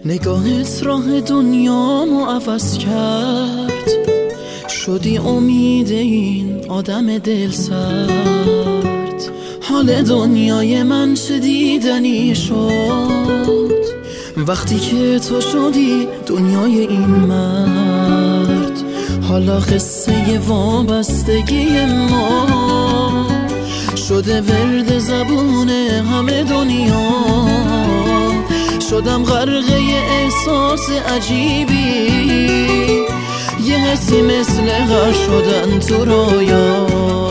نگاهت راه دنیامو عوض کرد، شدی امید این آدم دل سرد. حال دنیای من چه دیدنی شد وقتی که تو شدی دنیای این مرد. حالا قصه وابستگی ما شده ورد زبون همه دنیا. شدم غرقه احساس عجیبی، یه حسی مثل غرق شدن تو رویا.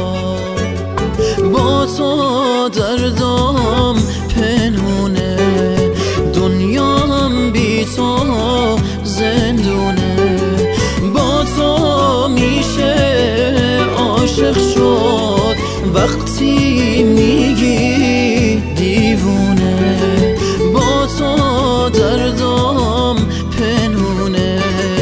با تو دردام پنهونه، دنیام بی تو زندونه. با تو میشه عاشق شد وقتی میگی دیوونه. با تو دردام پنهونه،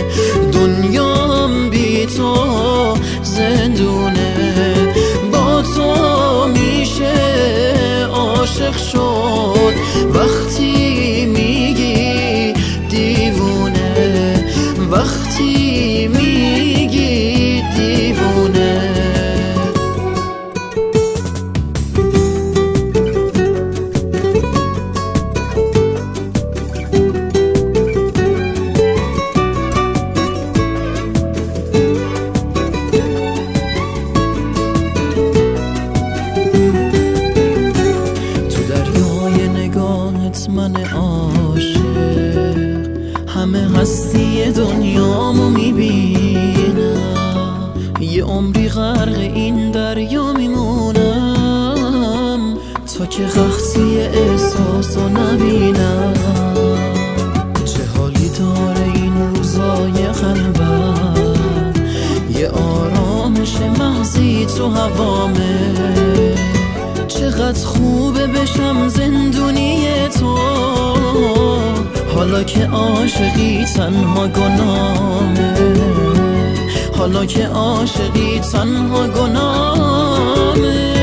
دنیام بی تو زندونه. با تو میشه عاشق شد وقتی میگی دیوونه، وقتی میگی دیوونه. من عاشق همه هستی دنیامو میبینم، یه عمری غرق این دریا میمونم تا که قحطی احساسو نبینم. چه حالی داره این روزای قلبم، یه آرامش محضی تو هوامه. چقدر خوبه بشم زندونی تو، حالا که عاشقی تنها گناهه. حالا که عاشقی تنها گناهه.